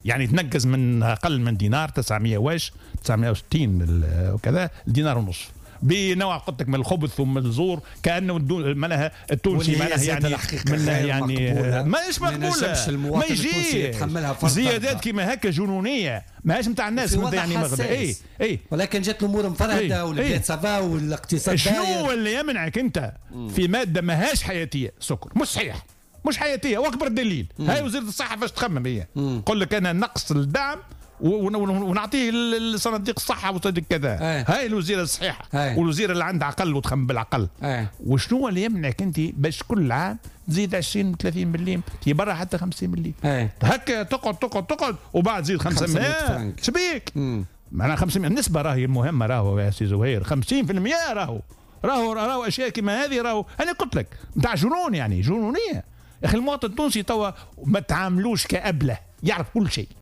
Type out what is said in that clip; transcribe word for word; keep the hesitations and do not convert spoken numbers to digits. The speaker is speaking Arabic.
يعني تنقز من اقل من دينار تسعمية واش تسعمية وستين وكذا دينار ونص بنوع قلت لك من الخبث ومن الزور كانه معناها التونسي معناها يعني من يعني ماهيش مقبوله ما يجي زيادات كيما هكا جنونيه ماهيش نتاع الناس يعني مغدا اي اي ولكن جات الامور مفرده والبلاد سافا والاقتصاد شنو اللي يمنعك انت في ماده ماهاش حياتيه سكر مش صحيح مش حياتيه واكبر دليل هاي وزيره الصحه فاش تخمم هي قل لك انا نقص الدعم ونعطيه لصناديق الصحه وصناديق كذا هاي الوزيره الصحيحه والوزيره اللي عندها عقل وتخمم بالعقل وشنو اللي يمنعك انت باش كل عام تزيد عشرين ثلاثين مليم تي برا حتى خمسين مليم هكا تقعد تقعد تقعد وبعد تزيد خمسمية فرنك شبيك معناها خمسمية النسبه راهي مهمه راهو يا سي زهير خمسين بالمية راهو راهو راهو اشياء كما هذه راهو انا قلت لك نتاع جنون يعني جنونيه يا اخي المواطن التونسي توا ما تعاملوش كأبله يعرف كل شيء